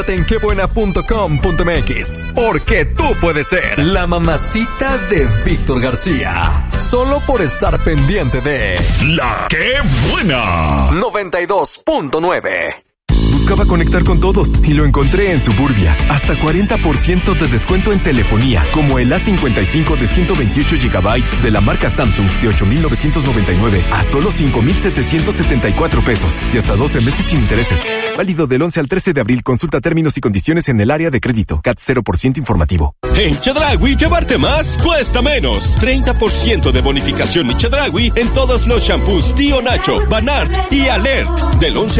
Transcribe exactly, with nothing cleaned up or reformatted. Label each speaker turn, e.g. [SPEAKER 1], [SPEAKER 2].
[SPEAKER 1] en que buena punto com punto m x, porque tú puedes ser la mamacita de Víctor García, solo por estar pendiente de
[SPEAKER 2] La Que Buena
[SPEAKER 1] noventa y dos punto nueve.
[SPEAKER 3] Buscaba conectar con todos y lo encontré en Suburbia. Hasta cuarenta por ciento de descuento en telefonía, como el A cincuenta y cinco de ciento veintiocho gigabytes de la marca Samsung de ocho mil novecientos noventa y nueve a solo cinco mil setecientos setenta y cuatro pesos y hasta doce meses sin intereses. Válido del once al trece de abril. Consulta términos y condiciones en el área de crédito. C A T cero por ciento informativo.
[SPEAKER 4] En Chedraui, llevarte más cuesta menos. treinta por ciento de bonificación en Chedraui en todos los shampoos Tío Nacho, Banart y Alert. Del once